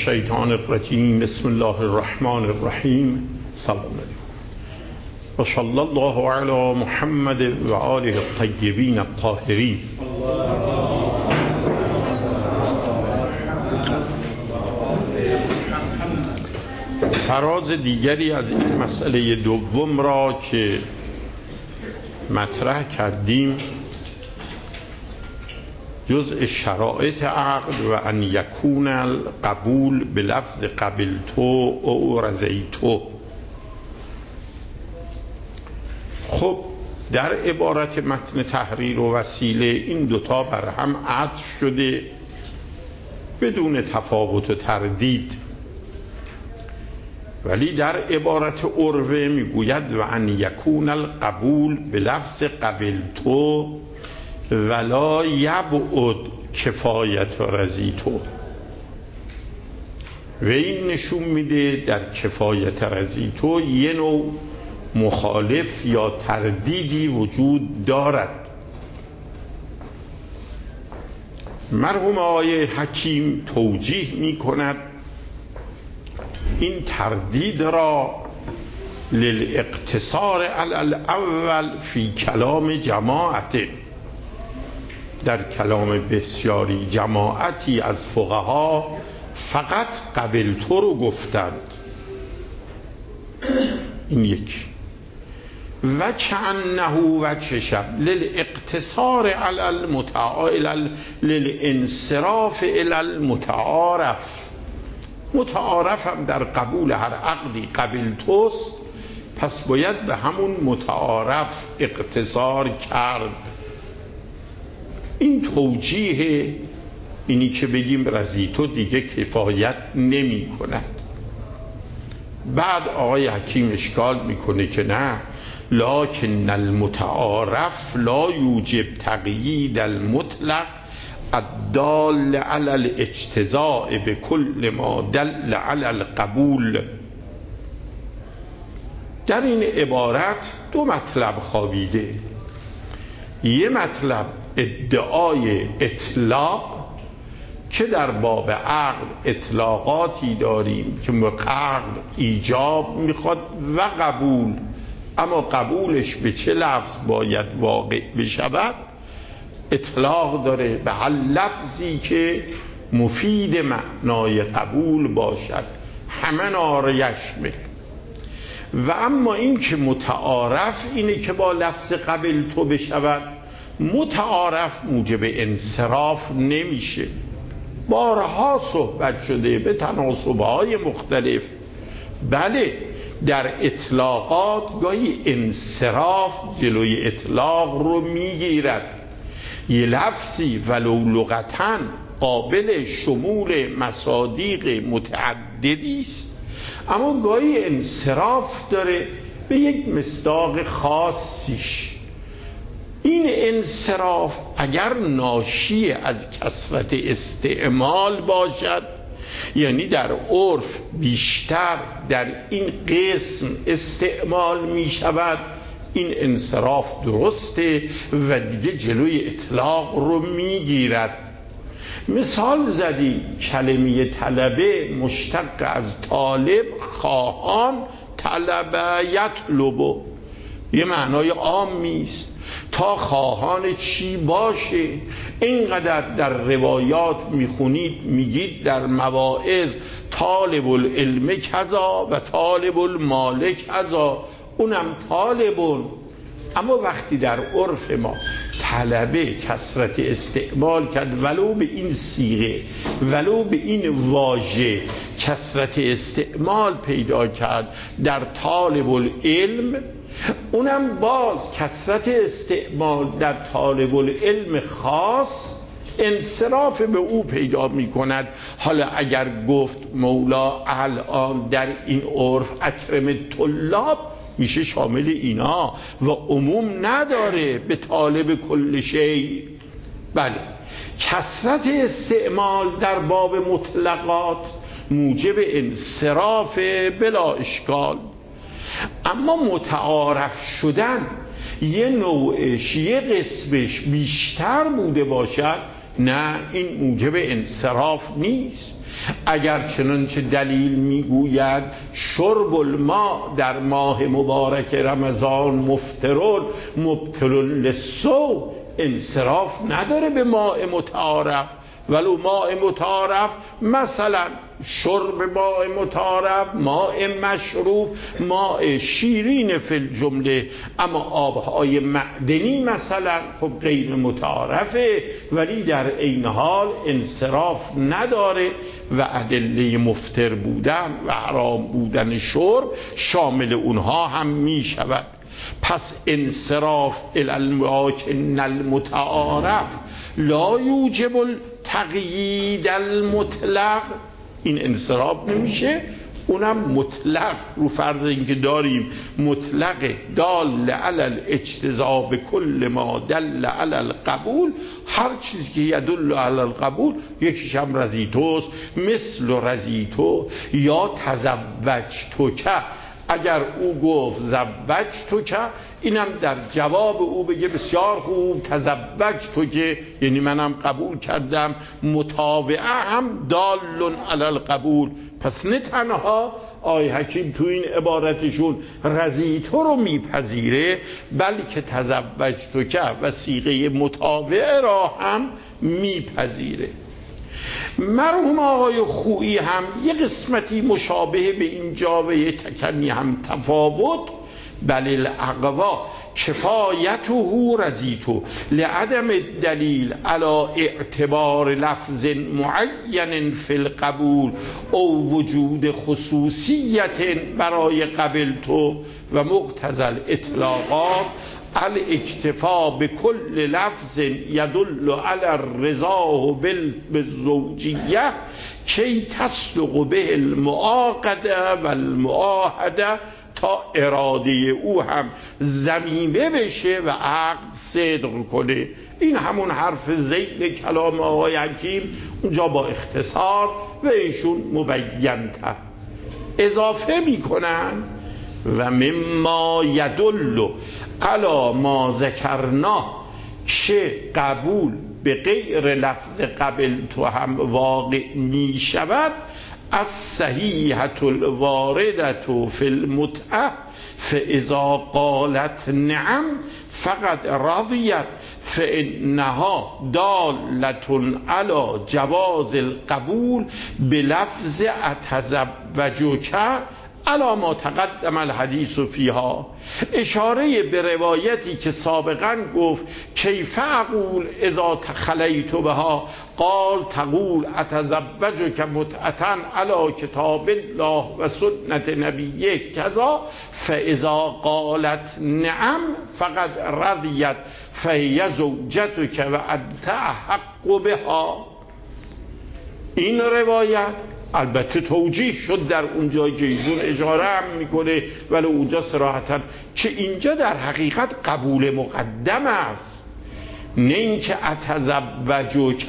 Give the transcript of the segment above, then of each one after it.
الشیطان الرجیم. بسم الله الرحمن الرحیم. سلام علیکم و صلی الله علی محمد و آله الطیبین الطاهرین. فراز دیگری از این مسئله دوم را که مطرح کردیم، جزء شرایط عقد و ان یکون القبول به لفظ قبلتو او رضیتو. خب در عبارت متن تحریر و وسیله این دوتا بر هم عطف شده بدون تفاوت و تردید، ولی در عبارت عروه میگوید و ان یکون القبول به لفظ قبلتو ولا یبعد کفایت رضیتو. و این نشون میده در کفایت رضیتو یه نوع مخالف یا تردیدی وجود دارد. مرحوم آقای حکیم توجیه میکند این تردید را للاقتصار علی الاول فی کلام جماعته، در کلام بسیاری جماعتی از فقها فقط قبلتو رو گفتند. این یک. و کأنه وجه شب للاقتصار علی المتعارف للانصراف الی المتعارف. متعارف هم در قبول هر عقدی قبلتوست، پس باید به همون متعارف اقتصار کرد. این توجیه اینی که بگیم رضیتو دیگه کفایت نمی کند. بعد آقای حکیم اشکال میکنه که نه، لکن المتعارف لا یوجب تقیید المطلق الدال علی الاجتزاء بكل ما دل علی القبول. در این عبارت دو مطلب خوابیده. یه مطلب ادعای اطلاق که در باب عقد اطلاقاتی داریم که عقد ایجاب میخواد و قبول، اما قبولش به چه لفظ باید واقع بشود. اطلاق داره به هر لفظی که مفید معنای قبول باشد، همه نار یشمل. و اما این که متعارف اینه که با لفظ قبلتو بشود، متعارف موجب انصراف نمیشه. بارها صحبت شده به تناسبهای مختلف. بله در اطلاقات گاهی انصراف جلوی اطلاق رو میگیرد. یه لفظی ولو لغتاً قابل شمول مصادیق متعددی است، اما گاهی انصراف داره به یک مصداق خاصیش. این انصراف اگر ناشی از کثرت استعمال باشد، یعنی در عرف بیشتر در این قسم استعمال می شود، این انصراف درسته و دیگه جلوی اطلاق رو می گیرد. مثال زدیم کلمه طلبه مشتق از طالب، خواهان، طلبه یطلبو، یه معنای عامی است. تا خواهان چی باشه؟ اینقدر در روایات میخونید میگید در مواعظ طالب العلم کذا و طالب المال کذا، اونم طالبون. اما وقتی در عرف ما طلبه کثرت استعمال کرد، ولو به این صیغه ولو به این واژه کثرت استعمال پیدا کرد در طالب العلم، اونم باز کثرت استعمال در طالب العلم خاص انصراف به او پیدا می کند. حالا اگر گفت مولا الان در این عرف اکرم طلاب، میشه شامل اینا و عموم نداره به طالب کل شی. بله کثرت استعمال در باب مطلقات موجب انصراف بلا اشکال، اما متعارف شدن یه نوعش یه قسمش بیشتر بوده باشد، نه، این موجب انصراف نیست. اگر چنانچه دلیل میگوید شرب الماء در ماه مبارک رمضان مفطر مبطل للصوم، انصراف نداره به ماء متعارف. ولو ماء متعارف، مثلا شرب ماء متعارف، ماء مشروب، ماء شیرین فی الجمله، اما آبهای معدنی مثلا خب غیر متعارفه، ولی در عین حال انصراف نداره و ادله مفطر بودن و حرام بودن شرب شامل اونها هم می شود. پس انصراف الالماکن المتعارف لا یوجب تقیید المطلق، این انصراف نمیشه، اونم مطلق، رو فرض اینکه داریم مطلق دال علی الاجتزاء کل ما دل علی القبول، هر چیزی که یدل علی القبول، یکیش هم رزیتوست، مثل رزیتو یا تزوجتو که، اگر او گفت زوجتو که، اینم در جواب او بگه بسیار خوب تزوجتو که، یعنی منم قبول کردم، متابعه هم دال علی القبول. پس نه تنها آی حکیم تو این عبارتشون رضیتو رو میپذیره، بلکه تزوجتو که و صیغه متابعه را هم میپذیره. مرحوم آقای خویی هم یه قسمتی مشابه به اینجا و یه کمی هم تفاوت، بل الاقوا کفایته رضیتو لعدم الدلیل علی اعتبار لفظ معین فی القبول او وجود خصوصیت برای قبلتو و مقتضی الاطلاقات الاکتفا بكل لفظ يدل على الرضا بالزوجیه کی تصدق به المعاقده و المعاهده، تا اراده او هم ضمیمه بشه و عقد صدق کنه. این همون حرف ذیل کلام آقای حکیم اونجا با اختصار و ایشون مبین‌تر اضافه میکنن و مما یدل علی ما ذکرنا، که قبول به غیر لفظ قبل تو هم واقع می شود، از صحیحة الواردة فی المتعه فاذا قالت نعم فقد رضیت فانها دالة علی جواز القبول بلفظ اتزوجک علی ما تقدم الحدیث فیها. اشاره به روایتی که سابقا گفت کیف اقول اذا تخلیت بها، قال تقول اتزوجک متعة علی کتاب الله و سنت نبیه کذا، فاذا قالت نعم فقد رضیت فهی زوجتک و انت احق بها. این روایت البته توجیه شد در اونجا که ایشون اشاره هم میکنه، ولی اونجا صراحتا که اینجا در حقیقت قبول مقدم است، نه اینکه اتزوجک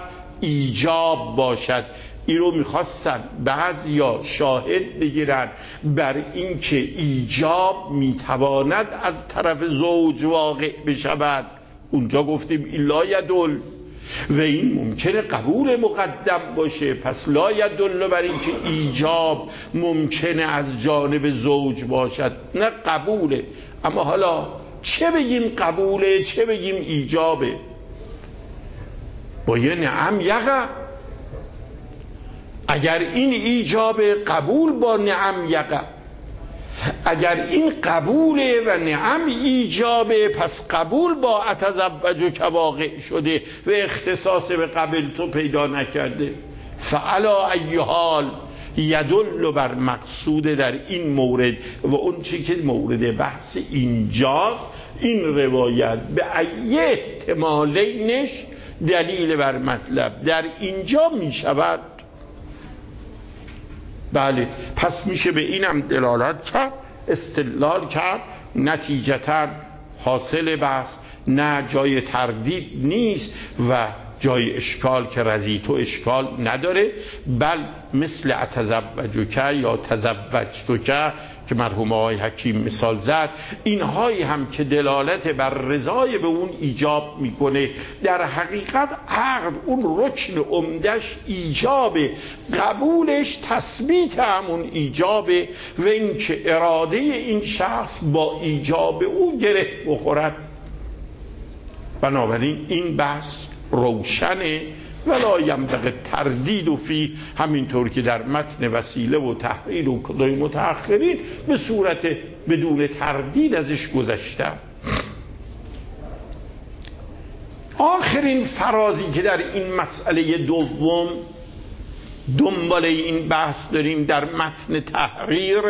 ایجاب باشد. این رو میخواستن بعضیا شاهد بگیرن بر اینکه ایجاب میتواند از طرف زوج واقع بشود. اونجا گفتیم این لا یدل و این ممکنه قبول مقدم باشه، پس لا یدل بر اینکه ایجاب ممکنه از جانب زوج باشد، نه قبوله. اما حالا چه بگیم قبوله چه بگیم ایجابه؟ با یه نعم یقع، اگر این ایجابه قبول با نعم یقع، اگر این قبوله و نعم ایجابه پس قبول با اتزوجک واقع شده و اختصاص به قبل تو پیدا نکرده. فعلا ای حال یدل بر مقصود در این مورد و اون چی که مورد بحث اینجاست، این روایت به ای احتمالینش دلیل بر مطلب در اینجا می شود. بله، پس میشه به اینم دلالت کرد، استدلال کرد، نتیجتا حاصل بحث نه جای تردید نیست و جای اشکال که رضیت اشکال نداره، بل مثل اتزوجک یا تزوجتک که مرحوم آقای حکیم مثال زد، اینهایی هم که دلالت بر رضای به اون ایجاب میکنه. در حقیقت عقد اون رکن عمدش ایجابه، قبولش تثبیت همون ایجابه و اینکه اراده این شخص با ایجاب او گره بخورد. بنابراین این بحث روشنه ولا ینبغی تردید فی، همینطور که در متن وسیله و تحریر و کدای متأخرین به صورت بدون تردید ازش گذشتم. آخرین فرازی که در این مسئله دوم دنبال این بحث داریم در متن تحریر،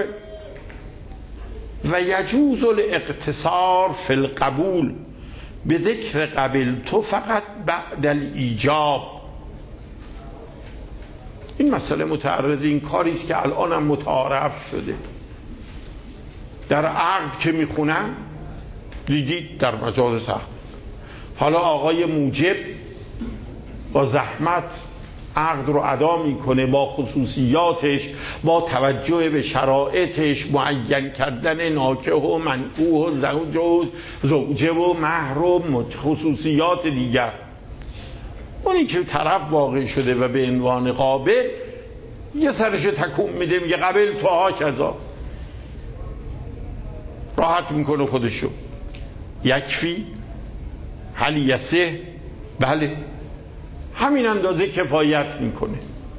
و یجوز الاقتصار فی القبول به ذکر قبلت فقط بعد الایجاب. این مسئله متعرض این کاری است که الان هم متعارف شده. در عقد که میخونن دیدید در مجالس عقد، حالا آقای موجب با زحمت عقد رو ادا میکنه، با خصوصیاتش، با توجه به شرایطش، معین کردن ناکح و منکوح و زوجه و مهر و خصوصیات دیگر. اونی که طرف واقع شده و به عنوان قابل یه سرشو تکون میده میگه قبل تو ها کذا، راحت میکنه خودشو. یکفی هل یسه، بله همین اندازه کفایت میکنه.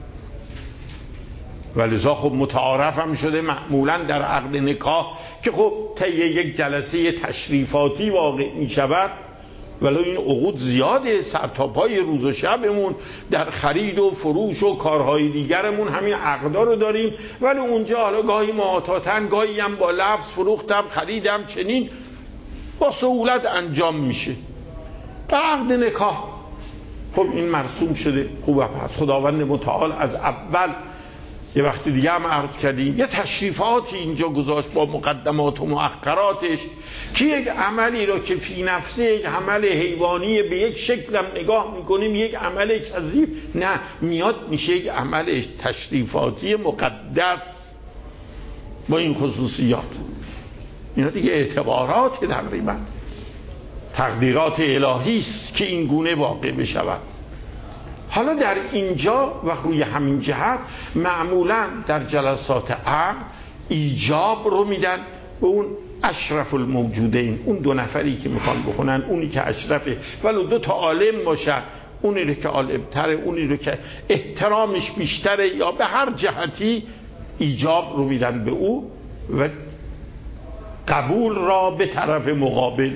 ولذا خب متعارف هم شده معمولا در عقد نکاح که خب طی یک جلسه تشریفاتی واقع میشود، ولی این عقود زیاده، سرتاپای روز و شبمون در خرید و فروش و کارهای دیگرمون همین عقدا رو داریم، ولی اونجا حالا گاهی معاطاتن، گاهی هم با لفظ فروختم خریدم چنین با سهولت انجام میشه. در عقد نکاح خب این مرسوم شده، خوب هست. خداوند متعال از اول یه وقت دیگه هم عرض کردیم یه تشریفاتی اینجا گذاشت با مقدمات و مؤخراتش که یک عملی رو که فی نفسه یک عمل حیوانی به یک شکلم نگاه میکنیم یک عمل کذیب، نه میاد میشه یک عمل تشریفاتی مقدس با این خصوصیات. اینا دیگه اعتبارات تقریبا تقدیرات الهی است که این گونه واقع بشود. حالا در اینجا و روی همین جهت معمولا در جلسات عقد ایجاب رو میدن به اون اشرف الموجودین، اون دو نفری که میخوان بخونن، اونی که اشرفه ولو دو تا عالم باشن، اونی رو که عالمتره، اونی رو که احترامش بیشتره، یا به هر جهتی ایجاب رو میدن به او و قبول را به طرف مقابل.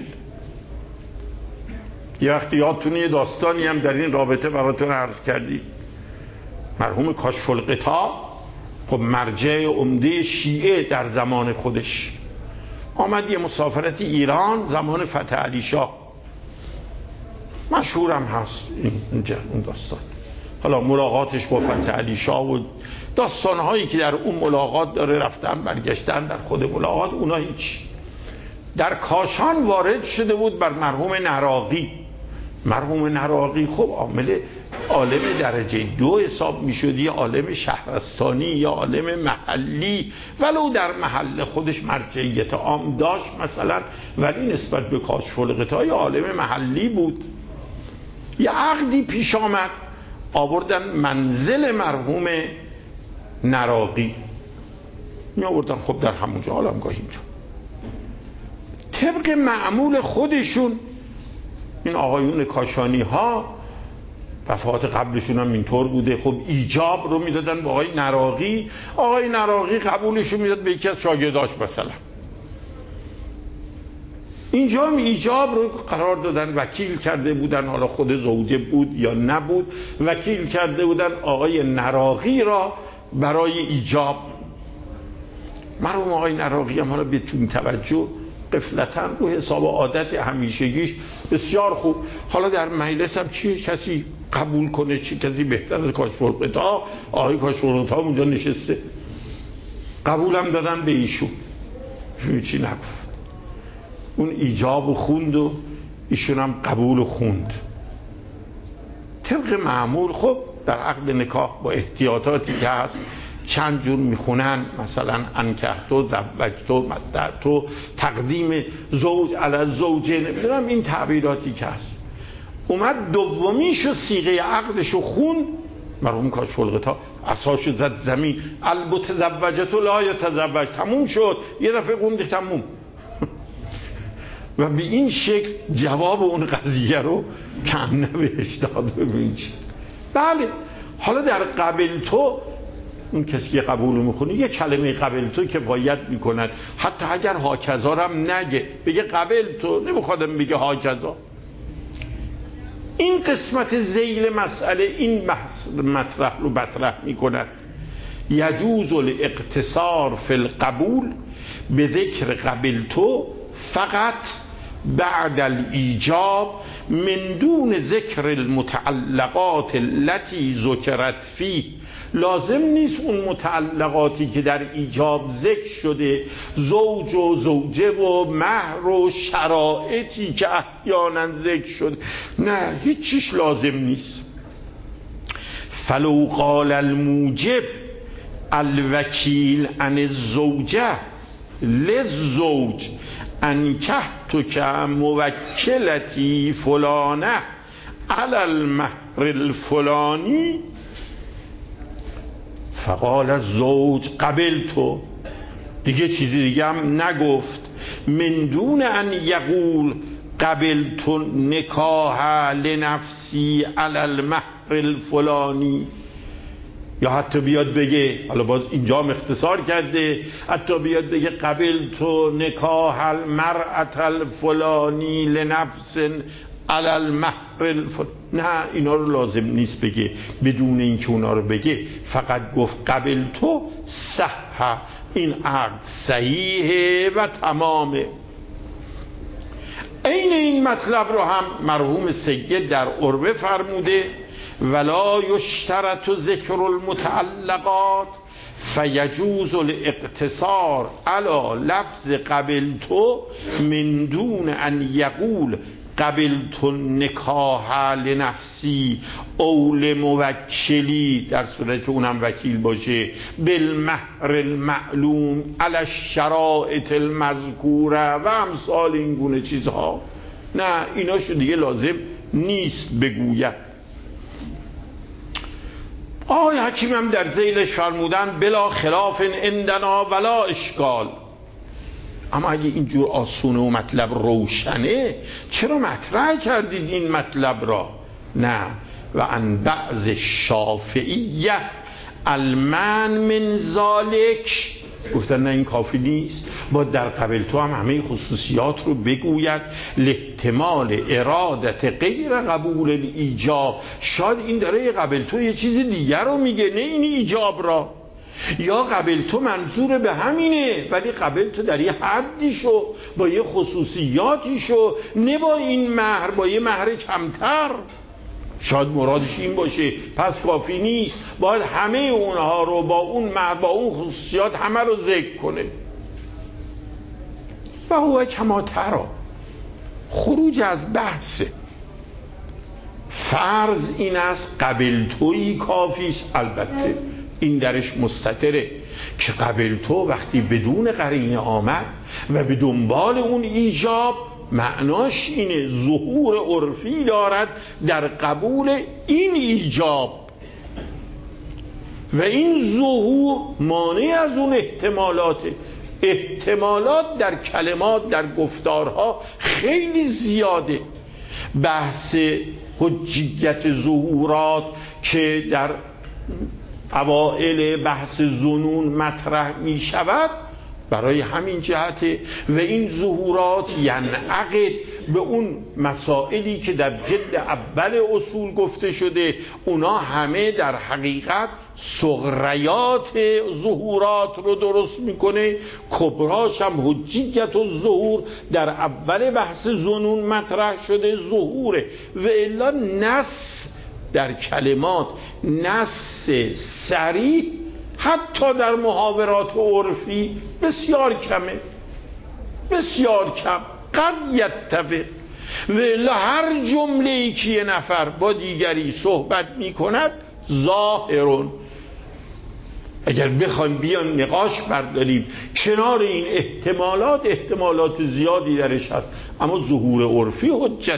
یه وقتی یادتونه یه داستانی هم در این رابطه براتون عرض کردی. مرحوم کاشف الغطا خب مرجع عمده شیعه در زمان خودش آمد یه مسافرت ایران زمان فتح علی شاه، مشهورم هست اون داستان. حالا ملاقاتش با فتح علی شاه و داستانهایی که در اون ملاقات داره، رفتن برگشتن در خود ملاقات، اونا هیچ. در کاشان وارد شده بود بر مرحوم نراقی. مرحوم نراقی خب عالم درجه 2 حساب می شد، یه عالم شهرستانی یا عالم محلی، ولو در محل خودش مرجعیت عام داشت مثلا، ولی نسبت به کاشف الغطا یه عالم محلی بود. یه عقدی پیش آمد، آوردن منزل مرحوم نراقی، می آوردن خب در همونجا عالمگاهی می. طبق معمول خودشون این آقایون کاشانی ها وفات قبلشون هم اینطور بوده، خب ایجاب رو میدادن به آقای نراقی، آقای نراقی قبولش رو میداد به یکی از شاگرداش مثلا. اینجا هم ایجاب رو قرار دادن، وکیل کرده بودن، حالا خود زوجه بود یا نبود، وکیل کرده بودن آقای نراقی را برای ایجاب. مرحوم آقای نراقی هم حالا بدون توجه غفلتاً رو حساب عادت همیشگیش بسیار خوب، حالا در مجلس هم چی کسی قبول کنه، چی کسی بهتر از کاشف الغطا، آقای کاشف الغطا اونجا نشسته، قبولم دادن به ایشون چی نگفت. اون ایجاب و خوند و ایشون هم قبول و خوند. طبق معمول خب در عقد نکاح با احتیاطاتی که هست چند جور میخونن، مثلا انکحتو، زوجتو، متعتو، تقدیم زوج علی زوجه، نمیدونم این تعبیراتی که هست. اومد دومیشو صیغه عقدشو خون، مرحوم کاشف الغطا عصاشو زد زمین، المتزوجتو لا یتزوج، تموم شد، یه دفعه خوند تموم. و به این شکل جواب اون قضیه رو کم بهش داد. ببین چی. بله حالا در قبل تو، اون کسی که قبول میخونه یه کلمه قبل تو کفایت میکند، حتی اگر هاکذا هم نگه، بگه قبل تو، نمیخوادم بگه هاکذا. این قسمت ذیل مسئله این مطرح رو مطرح میکند. یجوز الاقتصار فی القبول به ذکر قبل تو فقط بعد الایجاب من دون ذکر المتعلقات التي ذکرت فيه. لازم نیست اون متعلقاتی که در ایجاب ذکر شده، زوج و زوجه و مهر و شرایطی که احیانا ذکر شده، نه هیچیش لازم نیست. فلو قال الموجب الوکیل عن الزوجه للزوج انکحتک موکلتی فلانه علی المهر الفلانی فقال الزوج قبلتو، دیگه چیزی دیگه هم نگفت، من دون ان یقول قبلتو نکاح لنفسی علی المهر الفلانی. یا حتی بیاد بگه، حالا باز اینجا هم اختصار کرده، حتی بیاد بگه قبلتو نکاح المرأة الفلانی لنفس علی المهر الفلانی. نه اینا رو لازم نیست بگه. بدون اینکه اونا رو بگه فقط گفت قبلتو صح، این عقد صحیحه و تمامه. عین این مطلب رو هم مرحوم سید در عروه فرموده، ولا یشترط ذکر المتعلقات فیجوز الاقتصار علی لفظ قبلتو من دون ان یقول قبلتو نکاح لنفسی او لموکلی، در صورت اونم وکیل باشه، بالمهر المعلوم علی الشرائط المذکوره و امثال این گونه چیزها. نه ایناشو دیگه لازم نیست بگوید. آقای حکیم هم در ذیلش فرمودن بلا خلاف عندنا ولا اشکال. اما اگه اینجور آسونه و مطلب روشنه چرا مطرح کردید این مطلب را؟ نه. و ان بعض شافعیه المن من ذالک، گفتن نه این کافی نیست، با در قبل تو هم همه خصوصیات رو بگوید، لاحتمال ارادت غیر قبول الایجاب. شاید این داره قبل تو یه چیز دیگر رو میگه، نه این ایجاب را، یا قبل تو منظور به همینه ولی قبل تو در یه حدیشو با یه خصوصیاتیشو، نه با این مهر، با یه مهر کمتر. شاید مرادش این باشه، پس کافی نیست، باید همه اونها رو با اون مهر، با اون خصوصیات همه رو ذکر کنه. و هو کما ترا، خروج از بحثه. فرض این است قبل تویی کافیش، البته این درش مستتره که قبل تو وقتی بدون قرینه آمد و به دنبال اون ایجاب، معناش اینه ظهور عرفی دارد در قبول این ایجاب، و این ظهور مانع از اون احتمالات در کلمات، در گفتارها خیلی زیاده. بحث حجیت ظهورات که در اوائل بحث ظنون مطرح می شود برای همین جهته، و این ظهورات ینعقد به اون مسائلی که در جلد اول اصول گفته شده، اونا همه در حقیقت صغریات ظهورات رو درست میکنه. کبراش هم حجیت و ظهور در اول بحث ظنون مطرح شده، ظهوره. و الا نص در کلمات، نص صریح حتی در محاورات عرفی بسیار کمه، بسیار کم. قد یتفق، و هر جمله‌ای که یه نفر با دیگری صحبت میکند ظاهرون، اگر بخوایم بیان نقاش برداریم کنار این احتمالات زیادی درش هست، اما ظهور عرفی حجتی.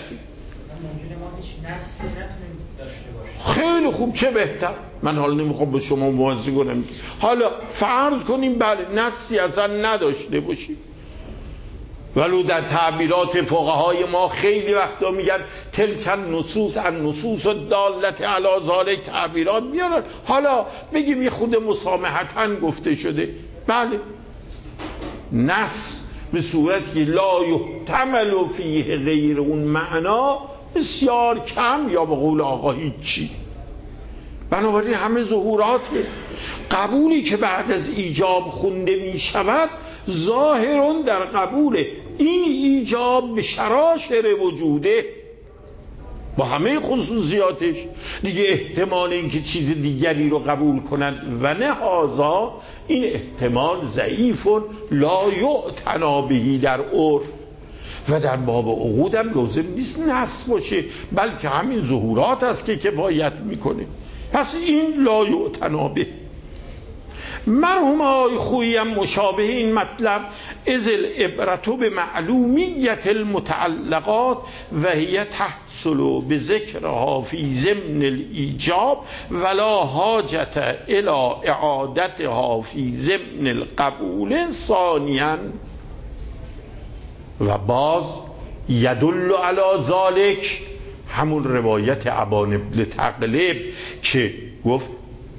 خیلی خوب، چه بهتر. من حالا نمیخوام با شما موازی کنم. حالا فرض کنیم بله نصی اصلا نداشته باشیم، ولو در تعبیرات فقهای ما خیلی وقتا میگن تلک النصوص الدالة علی ذلک، تعبیرات میارن. حالا بگیم یه خود مسامحتاً گفته شده، بله نص به صورتی لا یحتمل فیه غیر اون معنا بسیار کم، یا به قول آقا هیچی. بنابراین همه ظهوراته. قبولی که بعد از ایجاب خونده می شود ظاهرون در قبول این ایجاب به شراشر وجوده، با همه خصوصیاتش. دیگه احتمال اینکه چیز دیگری رو قبول کنند و نه هذا، این احتمال ضعیف لا یعتنا بهی در عرف و در باب عقود هم لازم نیست نص باشه، بلکه همین ظهورات است که کفایت میکنه. پس این لا یعتنا به. مرحوم آقای خویی هم مشابه این مطلب، از العبرة به معلومیت المتعلقات و هی تحصل به ذکرها فی ضمن الایجاب ولا حاجت الی اعادتها فی ضمن القبول ثانیا. و باز یدل علی ذالک همون روایت ابان بن تغلب که گفت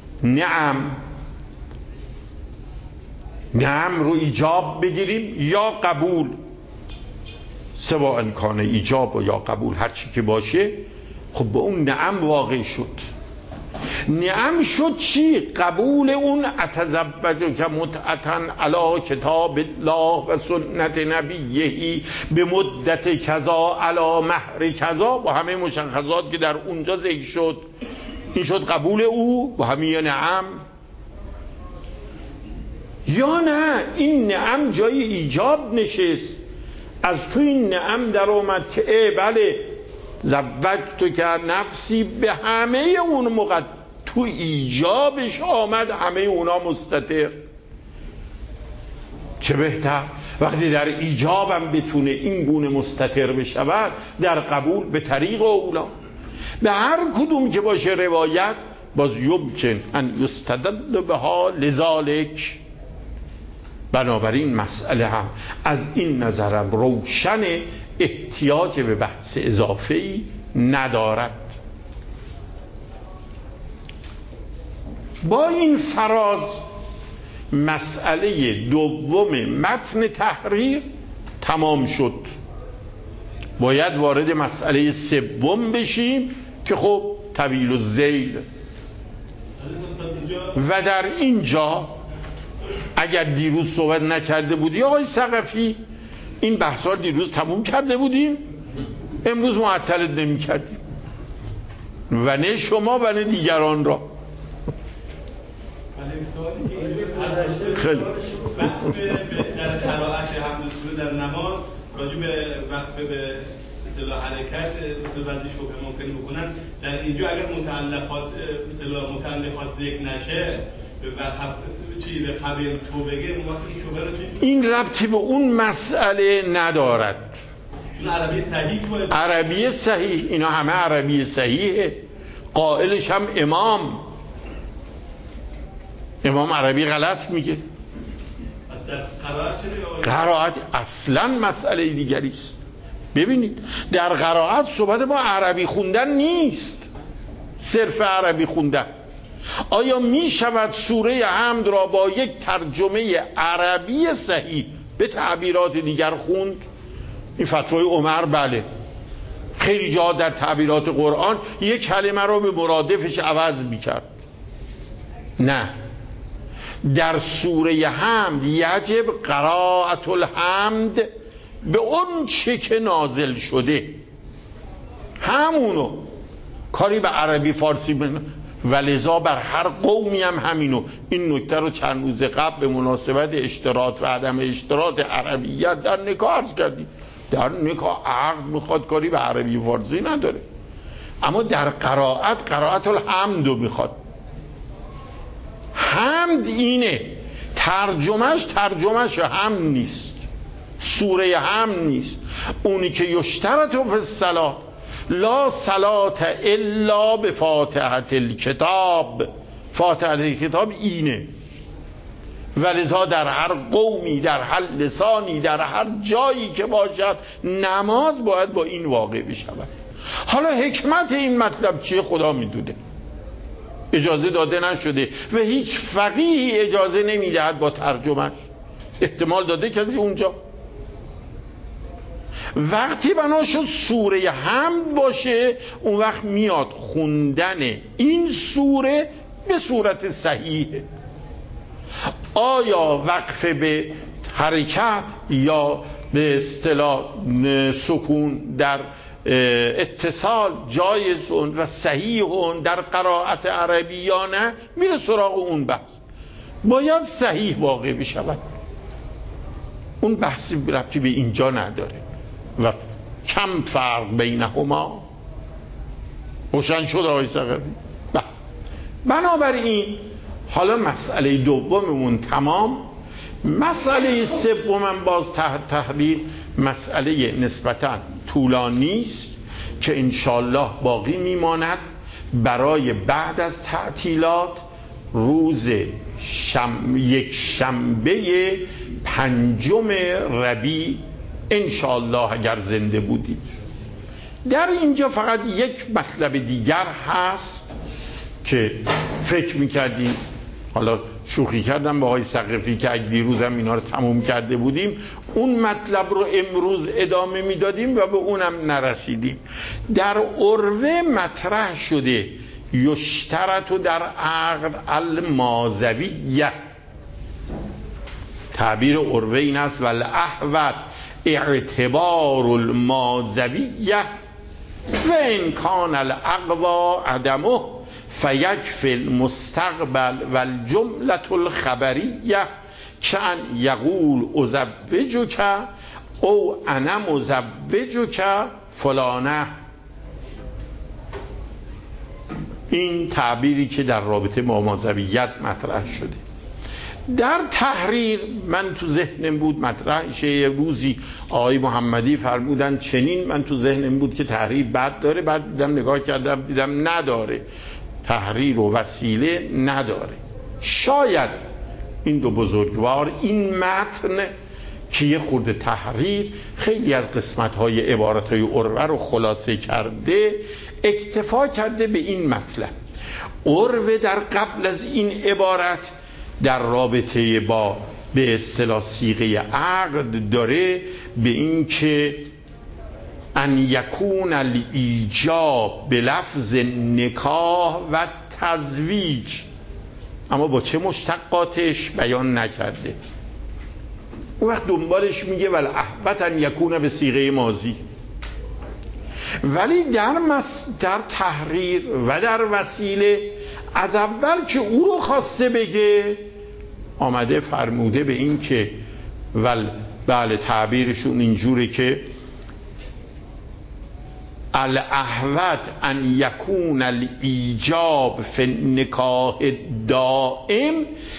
نعم رو ایجاب بگیریم یا قبول، سواء کان ایجاب و یا قبول هر چی که باشه. خب به اون نعم واقع شد. نعم شد چی؟ قبول اون اتزوج که متعتن علی کتاب الله و سنت نبیهی به مدت کذا علی مهر کذا، با همه مشخصات که در اونجا ذکر شد. این شد قبول او با همین نعم. یا نه این نعم جای ایجاب نشست، از تو این نعم در اومد که بله زوجت که نفسی به همه اون موقع، تو ایجابش آمد همه اونا مستتر. چه بهتر وقتی در ایجابم بتونه این گونه مستتر بشود، در قبول به طریق اولا. به هر کدوم که باشه روایت باز یمکن ان یستدل بها لذالک. بنابراین مسئله هم از این نظرم روشن، احتیاج به بحث اضافه‌ای ندارد. با این فراز مسئله دوم متن تحریر تمام شد. باید وارد مسئله سوم بشیم که خب طویل الذیل. و در اینجا اگر دیروز صحبت نکرده بودی آقای ثقفی، این بحثا دیروز تموم کرده بودیم، امروز معطلت نمی کردیم و نه شما و نه دیگران را. خیلی در قرائت حمد سوره در نماز راجع به وقف به اصطلاح حرکت مثل بعضی شبهه ممکن بکنن، در اینجا اگر متعلقات ذکر نشه به قبل تو بگه، این ربطی به اون مسئله ندارد. چون عربی صحیح باید، عربی صحیح، اینا همه عربی صحیحه. قائلش هم امام عربی غلط میگه. در قرائت اصلا مسئله دیگری است. ببینید در قرائت صحبت با عربی خوندن نیست، صرف عربی خوندن. آیا می شود سوره حمد را با یک ترجمه عربی صحیح به تعبیرات دیگر خوند؟ این فتوای عمر بله. خیلی جا در تعبیرات قرآن یک کلمه را به مرادفش عوض می کرد. نه، در سوره حمد یجب قرائت الحمد به اون چه که نازل شده، همونو، کاری به عربی فارسی و لذا بر هر قومی هم همینو. این نکته رو چند روز قبل به مناسبت اشتراط و عدم اشتراط عربیت در نکاح عرض کردیم. در نکاح عقد میخواد، کاری به عربی و فارسی نداره. اما در قرائت الحمد میخواد. حمد اینه، ترجمهش حمد نیست، سوره حمد نیست. اونی که یشترط فی الصلاة لا صلاة الا بفاتحة الکتاب، فاتحة الکتاب اینه. ولذا در هر قومی، در هر لسانی، در هر جایی که باشد نماز باید با این واقع بشود. حالا حکمت این مطلب چیه خدا میدونه، اجازه داده نشده و هیچ فقیهی اجازه نمیدهد با ترجمهش. احتمال داده کسی اونجا وقتی بنا شد سوره حمد باشه، اون وقت میاد خوندن این سوره به صورت صحیحه. آیا وقف به حرکت یا به اصطلاح سکون در اتصال جایزون و صحیحون در قرائت عربی یا نه، میره سراغ اون بحث. باید صحیح واقع بشود، اون بحثی ربطی به اینجا نداره. و کم فرق بینهما روشن شد آقای ثقفی. بنابراین حالا مسئله دوممون تمام. مسئله سومم باز تحت تحریر مسئله نسبتاً طولانی است که انشالله باقی میماند برای بعد از تعطیلات، روز یک شنبه 5 ربیع انشالله اگر زنده بودیم. در اینجا فقط یک مطلب دیگر هست که فکر میکردیم، حالا شوخی کردم با آقای ثقفی که اگه دیروزم اینا رو تموم کرده بودیم اون مطلب رو امروز ادامه میدادیم و به اونم نرسیدیم. در عروه مطرح شده یشترط در عقد الماضویه. تعبیر عروه این است والاحوط اعتبار الماضویه و ان کان الاقوی عدمه فیکفی المستقبل والجملة الخبریه کان یقول ازوجک او انا مزوجک فلانه. این تعبیری که در رابطه با ماضویت مطرح شده در تحریر، من تو ذهنم بود مطرح شه. روزی آقای محمدی فرمودن چنین، من تو ذهنم بود که تحریر بد داره، بعد دیدم نگاه کردم دیدم نداره، تحریر و وسیله نداره. شاید این دو بزرگوار این متن که یه خورده تحریر خیلی از قسمت‌های عبارت‌های عروه رو خلاصه کرده، اکتفا کرده به این مطلب. عروه در قبل از این عبارت در رابطه با به اصطلاح صیغه عقد داره به این که ان یکون الایجاب به لفظ نکاح و تزویج، اما با چه مشتقاتش بیان نکرده. اون وقت دنبالش میگه والاحوط ان یکون به صیغه ماضی. ولی در تحریر و در وسیله از اول که او رو خواسته بگه آمده فرموده به این که بله تعبیرشون اینجوره که الاحوط ان یکون الایجاب فی النکاح دائم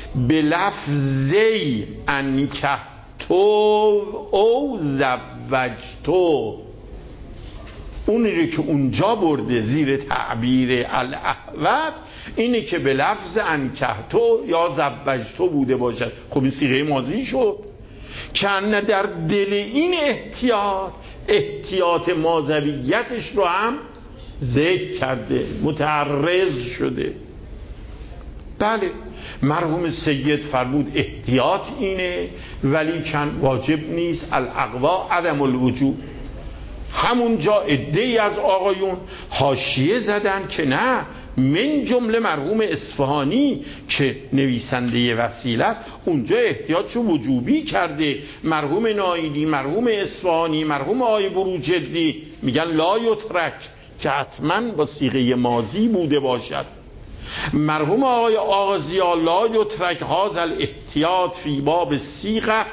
بلفظی انکحتو او زوجتو. اونی رو که اونجا برده زیر تعبیر الاحوط اینه که به لفظ انکحتو یا زوجتو بوده باشد. خب این صیغه ماضی شد که نه در دل این احتیاط ماضویتش رو هم ذکر کرده، متعرض شده. بله مرحوم سید فرمود احتیاط اینه ولی کن واجب نیست، الاقوا عدم الوجوب. همونجا عده‌ای از آقایون حاشیه زدن که نه، من جمله مرحوم اصفهانی که نویسنده وسیله است اونجا احتیاطشو وجوبی کرده. مرحوم نایینی، مرحوم اصفهانی، مرحوم آقای بروجردی میگن لا یترک، که حتما با صیغه ماضی بوده باشد. مرحوم آقای آغازی لا یترک هذا الاحتیاط فی باب الصیغه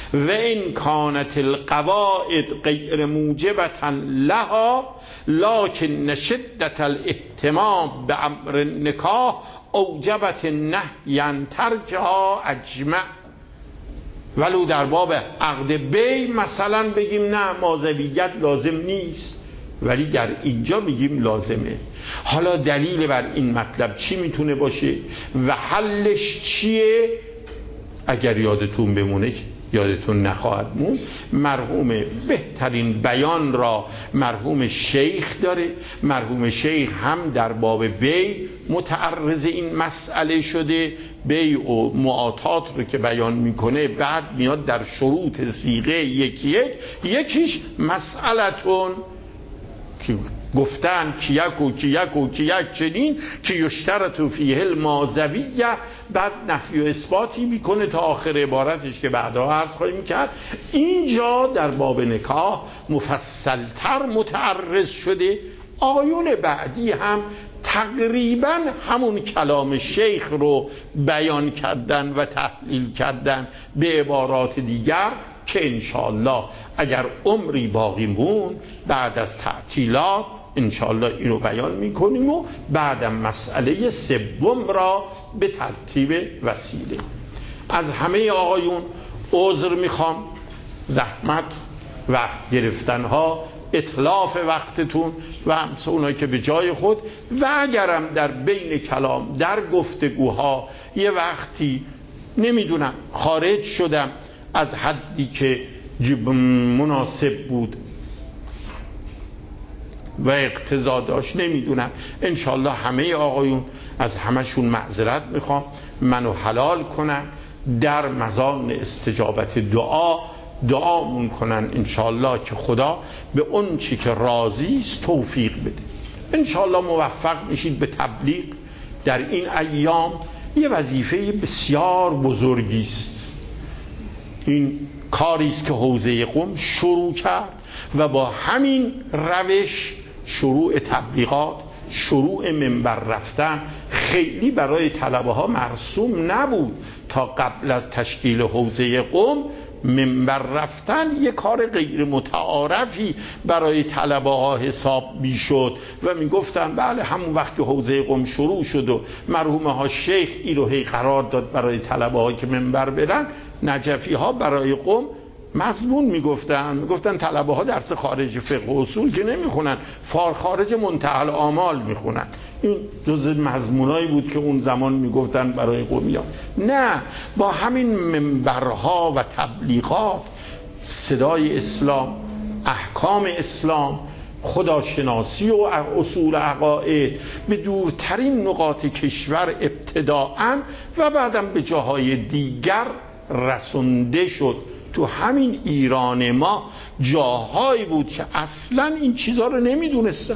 و این کانت القواعد غیر موجبتا لها لکن شدت الاهتمام به امر نکاح اوجبت نهیا ترکها اجمع. ولو در باب عقد بی مثلا بگیم نه مازویت لازم نیست، ولی در اینجا میگیم لازمه. حالا دلیل بر این مطلب چی میتونه باشه و حلش چیه؟ اگر یادتون بمونه، یادتون نخواهد مون، مرحوم بهترین بیان را مرحوم شیخ داره. مرحوم شیخ هم در باب بیع متعرض این مسئله شده، بیع و معاطات رو که بیان میکنه، بعد میاد در شروط صیغه یکیش مسئلتون که گفتن کیک چنین که یشترط فیه المازویه، بعد نفی و اثباتی میکنه تا آخر عبارتش که بعدها عرض خواهیم کرد. اینجا در باب نکاح مفصلتر متعرض شده. آیون بعدی هم تقریبا همون کلام شیخ رو بیان کردن و تحلیل کردن به عبارات دیگر که انشاءالله اگر عمری باقی مون بعد از تعطیلات انشاءالله اینو بیان میکنیم و بعدم مسئله سوم را به ترتیب وسیله. از همه آقایون عذر میخوام، زحمت وقت گرفتنها، اتلاف وقتتون و همسه اونایی که به جای خود، و اگرم در بین کلام در گفتگوها یه وقتی نمیدونم خارج شدم از حدی که مناسب بود و اقتضا داشت، نمیدونم، انشالله همه آقایون از همشون معذرت میخوام، منو حلال کنن، در مزان استجابت دعامون کنن انشالله که خدا به اون چی که راضی است توفیق بده. انشالله موفق میشید به تبلیغ. در این ایام یه وظیفه بسیار بزرگی است. این کاری است که حوزه قم شروع کرد و با همین روش شروع تبلیغات، شروع منبر رفتن خیلی برای طلبه ها مرسوم نبود. تا قبل از تشکیل حوزه قم منبر رفتن یک کار غیر متعارفی برای طلبه ها حساب میشد و میگفتن بله همون وقت که حوزه قم شروع شد و مرحوم ها شیخ اینو هی قرار داد برای طلبه ها که منبر برن، نجفی ها برای قم مضمون میگفتن طلبه ها درس خارج فقه و اصول که نمیخونن، خارج منتهی الآمال میخونن. این جزء مضمونایی بود که اون زمان میگفتن برای قومیان. نه، با همین منبرها و تبلیغات صدای اسلام، احکام اسلام، خداشناسی و اصول عقاید به دورترین نقاط کشور ابتداءً و بعدم به جاهای دیگر رسونده شد. تو همین ایران ما جاهایی بود که اصلا این چیزها رو نمیدونستن.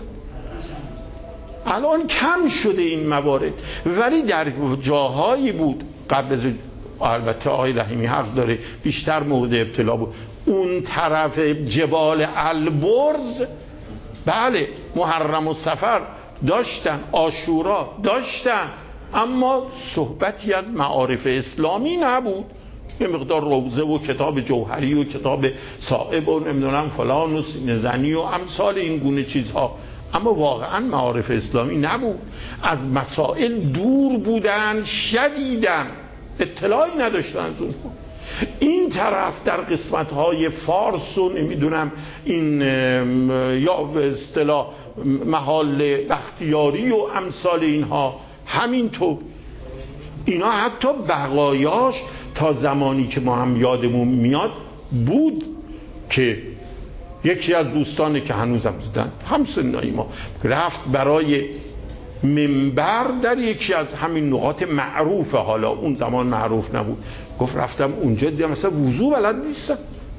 الان کم شده این موارد، ولی در جاهایی بود قبل از، البته آقای رحیمی حق داره، بیشتر مورد ابتلا بود. اون طرف جبال البرز بله محرم و صفر داشتن، عاشورا داشتن، اما صحبتی از معارف اسلامی نبود. یه مقدار روزه و کتاب جوهری و کتاب صائب و نمیدونم فلان و سینه‌زنی و امثال این گونه چیزها، اما واقعا معارف اسلامی نبود. از مسائل دور بودن، شدیدن اطلاعی نداشتن از اونها. این طرف در قسمت‌های فارس و نمیدونم این یا به اصطلاح محال بختیاری و امثال اینها همینطور. اینا حتی بقایاش تا زمانی که ما هم یادمون میاد بود که یکی از دوستانی که هنوزم زدن هم سنایی ما رفت برای منبر در یکی از همین نقاط معروف، حالا اون زمان معروف نبود، گفت رفتم اونجا دیدم مثلا وضو بلد نیستم،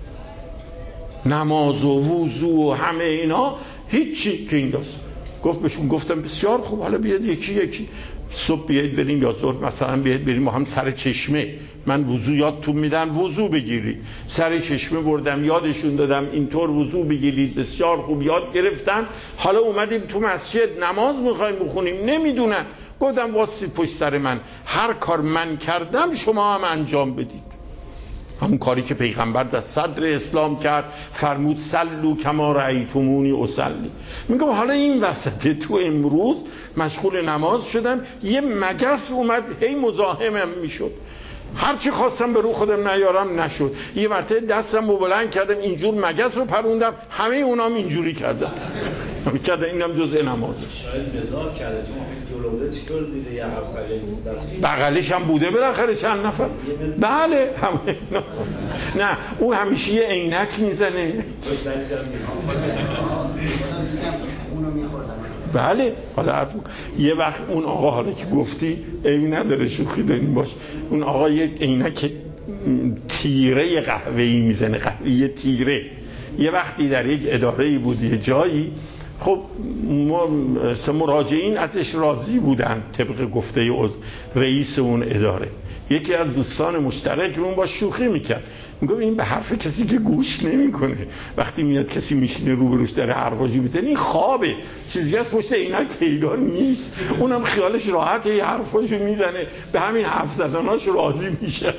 نماز و وضو و همه اینا هیچی که این داست. گفتم بسیار خوب، حالا بیاد یکی صبح بیاید بریم یا ظهر مثلا بیاید بریم ما هم سر چشمه، من وضو یادتون میدن وضو بگیرید، سر چشمه بردم یادشون دادم اینطور وضو بگیرید، بسیار خوب یاد گرفتن. حالا اومدیم تو مسجد نماز میخوایم بخونیم، نمیدونن. گفتم واسید پشت سر من، هر کار من کردم شما هم انجام بدید. همون کاری که پیغمبر در صدر اسلام کرد، فرمود سلوا کما رأیتمونی اصلی. میگم حالا این وسط تو امروز مشغول نماز شدم، یه مگس اومد هی مزاحمم میشد، هرچی خواستم به رو خودم نیارم نشد. یه مرتبه دستم رو بلند کردم اینجور مگس رو پروندم، همه اونام اینجوری کردن. می‌کردن اینم جزء نمازه. شاید مزاح کرده چون جلوده چطور دیده یه افسری دست بغلش هم بوده بالاخره چند نفر. بله همه نه اون همیشه یه عینک میزنه. بله حالا عرض یه وقت اون آقا، حالا که گفتی عیبی نداره شوخی داریم باش، اون آقا یه عینک تیره قهوه‌ای میزنه، قهوه‌ای تیره. یه وقتی در یک اداره‌ای بود یه جایی، خب مراجعین ازش راضی بودن طبق گفته رئیس اون اداره. یکی از دوستان مشترک اون با شوخی میکرد، میگه این به حرف کسی که گوش نمیکنه، وقتی میاد کسی میشینه روبروش داره حرفاشو میزنه این خوابه، چیزی از پشت عینک پیدا نیست، اونم خیالش راحته یه حرفاشو میزنه، به همین حرف زدناش راضی میشه.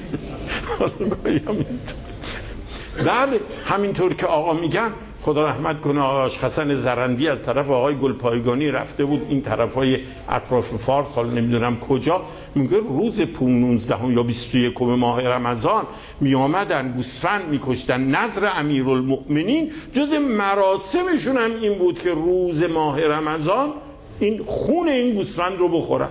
بله همینطور که آقا میگن، خدا رحمت کنه آقاش حسن زرندی از طرف آقای گلپایگانی رفته بود این طرفای اطراف فارس، حالا نمیدونم کجا، میگه روز 15 یا 21 ماه رمضان میآمدن گوسفند میکشتن نظر امیرالمؤمنین، جز مراسمشون هم این بود که روز ماه رمضان این خون این گوسفند رو بخورن.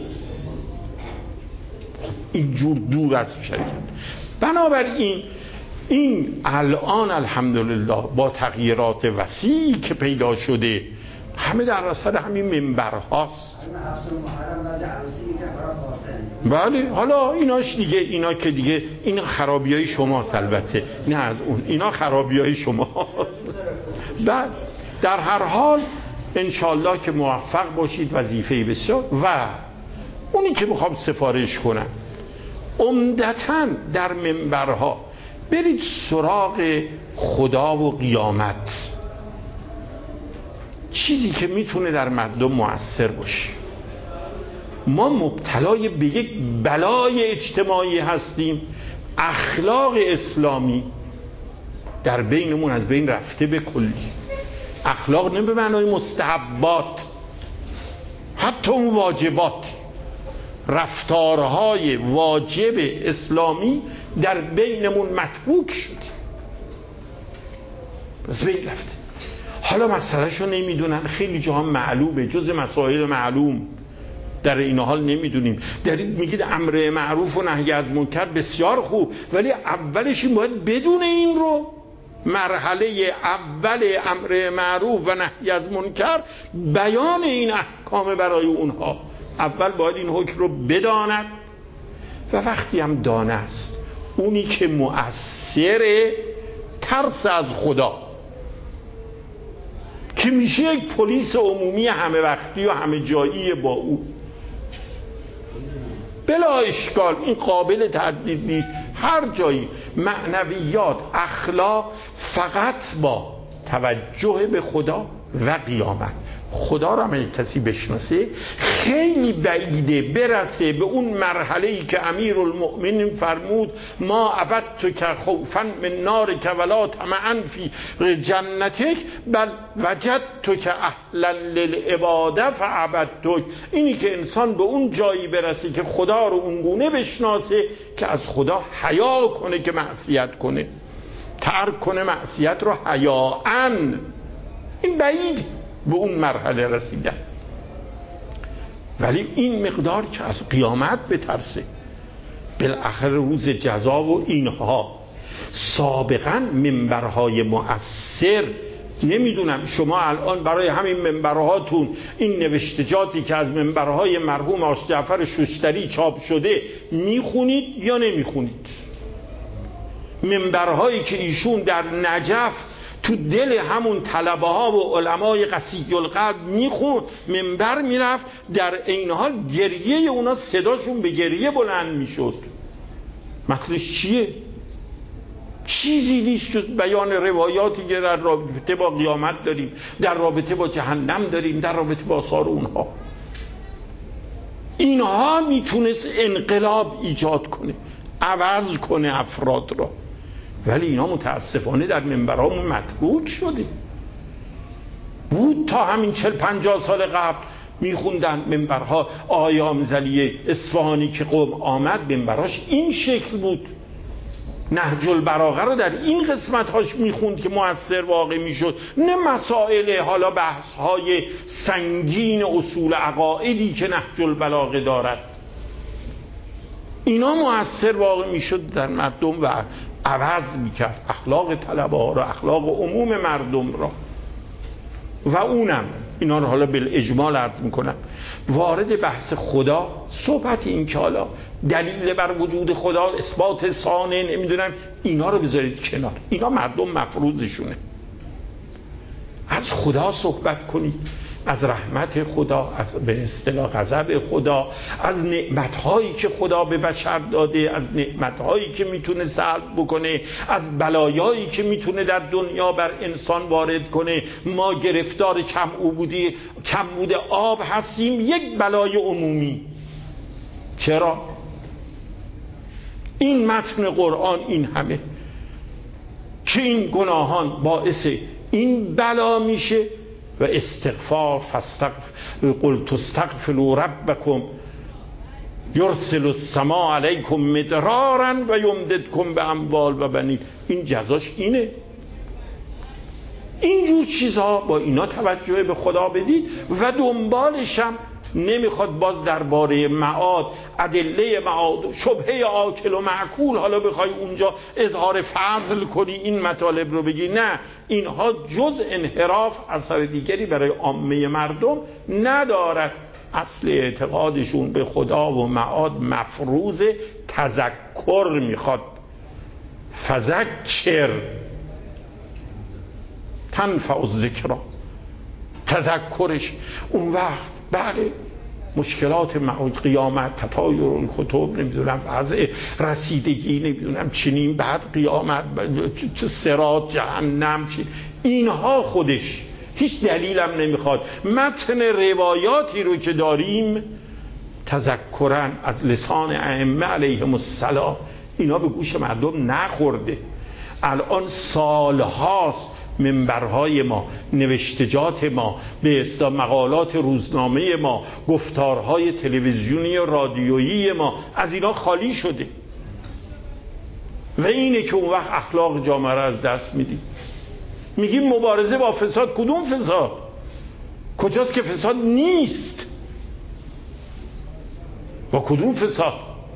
اینجور دور از شریعت. بنابراین این الان الحمدلله با تغییرات وسیعی که پیدا شده همه در اثر همین منبرهاست. بله حالا ایناش دیگه، اینا که دیگه این خرابیای شماست، البته نه از اون، اینا خرابیای شماست. بله در هر حال انشالله که موفق باشید، وظیفه بسیار. و اونی که میخوام سفارش کنم عمدتاً در منبرها برید سراغ خدا و قیامت، چیزی که میتونه در مردم مؤثر باشه. ما مبتلای به یک بلای اجتماعی هستیم، اخلاق اسلامی در بینمون از بین رفته به کلی. اخلاق نه به معنای مستحبات، حتی اون واجبات، رفتارهای واجب اسلامی در بینمون متروک شد، بس بین رفته. حالا مسئله شو نمیدونن، خیلی جاها معلومه، جز مسائل معلوم در این حال نمیدونیم. دارید میگید امر معروف و نهی از منکر، بسیار خوب، ولی اولش این باید بدون این رو، مرحله اول امر معروف و نهی از منکر بیان این احکام برای اونها، اول باید این حکم رو بداند. و وقتی هم دانه است، اونی که مؤثره ترس از خدا، که میشه یک پلیس عمومی همه وقتی و همه جایی با او، بلا اشکال، این قابل تردید نیست. هر جایی معنویات، اخلاق، فقط با توجه به خدا و قیامت. خدا را هم کسی بشناسه خیلی بعیده برسه به اون مرحله‌ای که امیرالمؤمنین فرمود ما عبدتک خوفا من نارک ولا طمعا فی جنتک بل وجدتک اهلا للعباده فعبدتک. اینی که انسان به اون جایی برسه که خدا رو اونگونه بشناسه که از خدا حیا کنه که معصیت کنه، ترک کنه معصیت رو حیاءن. این بعید به اون مرحله رسیدن، ولی این مقدار که از قیامت بترسه، بالاخره روز جزا و اینها. سابقا منبرهای مؤثر، نمیدونم شما الان برای همین منبرهاتون این نوشتجاتی که از منبرهای مرحوم آقا جعفر شوشتری چاپ شده میخونید یا نمیخونید؟ منبرهایی که ایشون در نجف تو دل همون طلبه ها و علمای قصی القلب میخوند، منبر میرفت، در این حال گریه اونا صداشون به گریه بلند میشد. مطلبش چیه؟ چیزی نیست جز بیان روایاتی که در رابطه با قیامت داریم، در رابطه با جهنم داریم، در رابطه با آثار اونها. اینها میتونست انقلاب ایجاد کنه. عوض کنه افراد را، ولی اینا متاسفانه در منبرامون متروک شده. بود تا همین 40-50 سال قبل میخوندن منبرها. آقای آمزلی اصفهانی که قم آمد منبراش این شکل بود، نهج البلاغه رو در این قسمت‌هاش میخوند که مؤثر واقع میشد، نه مسائل حالا بحث‌های سنگین اصول عقائدی که نهج البلاغه دارد. اینا مؤثر واقع میشد در مردم و عوض میکرد اخلاق طلبه ها را، اخلاق عموم مردم را. و اونم اینا رو حالا بالاجمال عرض میکنم. وارد بحث خدا، صحبت این که حالا دلیل بر وجود خدا، اثبات ثانه، نمیدونم اینا رو بذارید کنار، اینا مردم مفروضشونه. از خدا صحبت کنید، از رحمت خدا، از به اصطلاح غضب خدا، از نعمت‌هایی که خدا به بشر داده، از نعمت‌هایی که میتونه سلب بکنه، از بلایایی که میتونه در دنیا بر انسان وارد کنه. ما گرفتار کمبود آب هستیم، یک بلای عمومی. چرا؟ این متن قرآن این همه که این گناهان باعث این بلا میشه و استغفار قلت استغفروا ربکم یرسل السماء علیکم مدرارا و یمددکم باموال و بنین. این جزاش اینه. اینجور چیزها با اینا توجه به خدا بدید و دنبالش هم نمیخواد باز درباره معاد، ادله معاد، شبهه آکل و معکول حالا بخوای اونجا اظهار فضل کنی این مطالب رو بگی. نه، اینها جز انحراف اثر دیگری برای عامه مردم ندارد. اصل اعتقادشون به خدا و معاد مفروض تذکر میخواد. فذکر تنفع الذکری، تذکرش اون وقت بله مشکلات قیامت، تطایر الکتب، نمیدونم وضع رسیدگی، نمیدونم چنین، بعد قیامت، صراط، جهنم، اینها خودش هیچ دلیلم نمیخواد. متن روایاتی رو که داریم تذکرن از لسان ائمه علیهم السلام، اینا به گوش مردم نخورده. الان سالهاست منبرهای ما، نوشتجات ما، به اصطلاح مقالات روزنامه ما، گفتارهای تلویزیونی و رادیویی ما از اینا خالی شده و اینه که اون وقت اخلاق جامعه را از دست میدیم. میگیم مبارزه با فساد. کدوم فساد؟ کجاست که فساد نیست؟ با کدوم فساد؟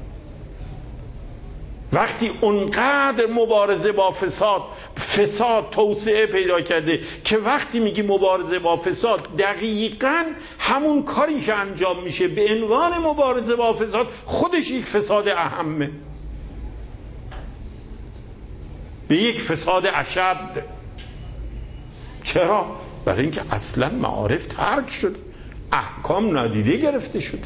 وقتی اونقدر مبارزه با فساد توسعه پیدا کرده که وقتی میگی مبارزه با فساد دقیقاً همون کاری که انجام میشه به عنوان مبارزه با فساد خودش یک فساد اهمه، به یک فساد اشد. چرا؟ برای اینکه اصلا معارف ترک شد، احکام نادیده گرفته شده.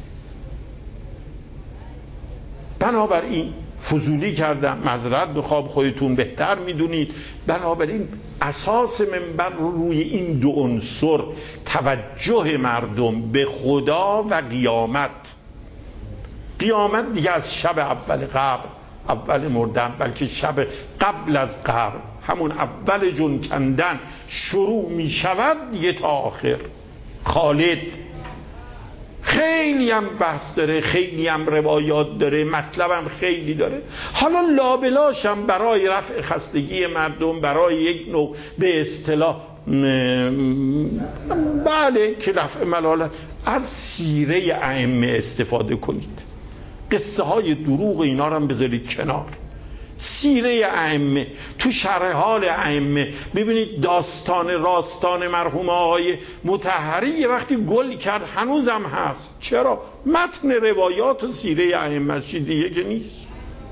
بنابراین فضولی کردم، معذرت بخوام، خودتون بهتر میدونید. بنابراین اساس منبر روی این دو عنصر، توجه مردم به خدا و قیامت. قیامت دیگه از شب اول قبر، اول مردن، بلکه شب قبل از قبر، همون اول جون کندن شروع می شود دیگه تا آخر خالد. خیلی هم بحث داره، خیلی هم روایات داره، مطلبم خیلی داره. حالا لابلاش هم برای رفع خستگی مردم، برای یک نوع به اصطلاح بله که رفع ملالت، از سیره ائمه استفاده کنید. قصه های دروغ اینا رو هم بذارید کنار. سیره ائمه، تو شرح حال ائمه ببینید داستان راستان مرحوم آقای مطهری یه وقتی گل کرد، هنوزم هست. چرا؟ متن روایات و سیره ائمه چیز دیگه که نیست.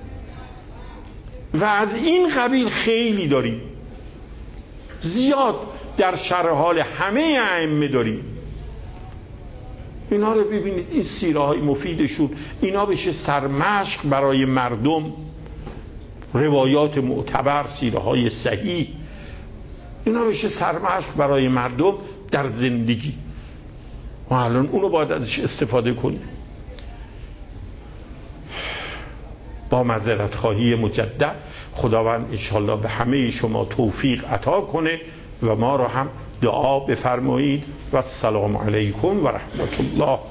و از این قبیل خیلی داریم، زیاد در شرح حال همه ائمه داریم. اینا رو ببینید، این سیره های مفیدشون، اینا بشه سرمشق برای مردم. روایات معتبر، سیره های صحیح، اینا بشه سرمشق برای مردم در زندگی. و الان اونو باید ازش استفاده کنیم. با معذرت خواهی مجدد. خداوند انشالله به همه شما توفیق عطا کنه و ما را هم دعا بفرمایید و السلام علیکم و رحمت الله.